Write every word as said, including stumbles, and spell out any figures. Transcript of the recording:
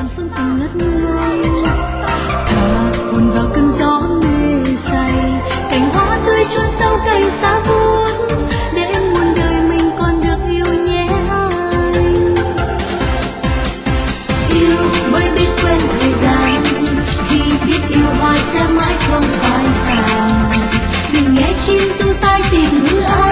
làm xuân tình ngất ngây. Thả hồn vào cơn gió mê say, cành hoa tươi chôn sâu cây xa vút, để muôn đời mình còn được yêu nhé anh. Yêu mới biết quên thời gian, vì biết yêu hoa sẽ mãi không phai tàn. Đừng nghe chim ru tai tìm hư áo.